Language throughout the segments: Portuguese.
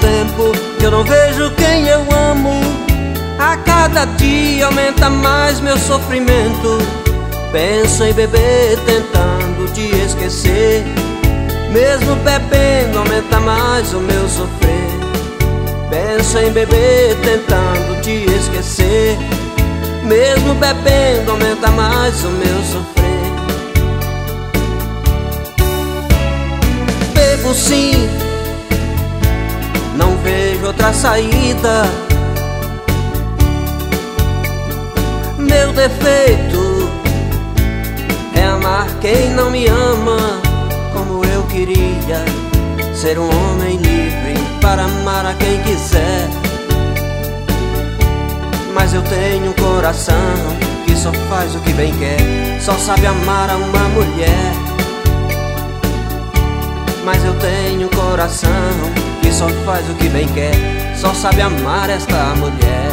tempo que eu não vejo quem eu amo. A cada dia aumenta mais meu sofrimento. Penso em beber tentando te esquecer. Mesmo bebendo aumenta mais o meu sofrer. Penso em beber tentando te esquecer. Mesmo bebendo aumenta mais o meu sofrer. Bebo sim, não vejo outra saída. Meu defeito é amar quem não me ama como eu queria. Ser um homem livre para amar a quem quiser. Mas eu tenho um coração que só faz o que bem quer. Só sabe amar a uma mulher. Mas eu tenho um coração que só faz o que bem quer. Só sabe amar esta mulher.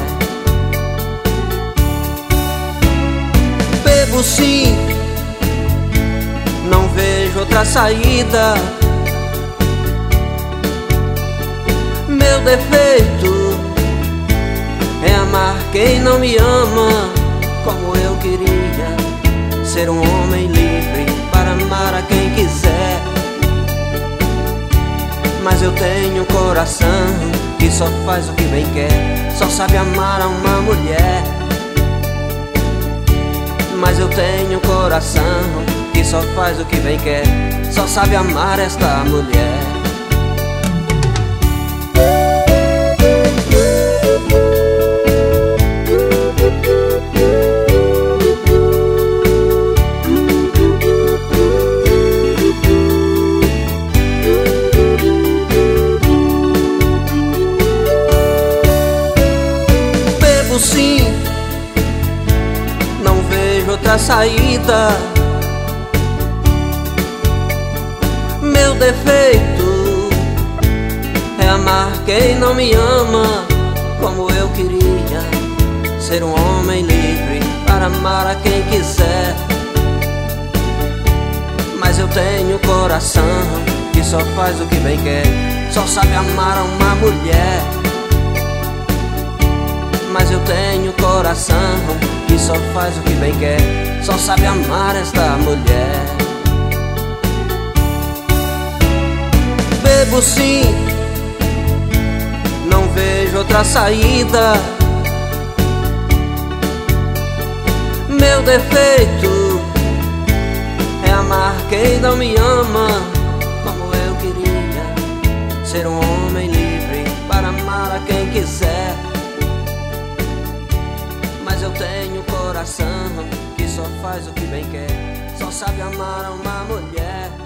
Bebo sim, não vejo outra saída. Meu defeito é amar quem não me ama como eu queria. Ser um homem livre para amar a quem quiser. Mas eu tenho um coração que só faz o que bem quer. Só sabe amar a uma mulher. Mas eu tenho um coração que só faz o que bem quer. Só sabe amar esta mulher. Sim, não vejo outra saída. Meu defeito é amar quem não me ama como eu queria. Ser um homem livre para amar a quem quiser. Mas eu tenho coração que só faz o que bem quer. Só sabe amar a uma mulher. Mas eu tenho coração que só faz o que bem quer. Só sabe amar esta mulher. Bebo sim, não vejo outra saída. Meu defeito é amar quem não me ama como eu queria. Ser um homem livre para amar a quem quiser. Mas eu tenho um coração que só faz o que bem quer. Só sabe amar a uma mulher.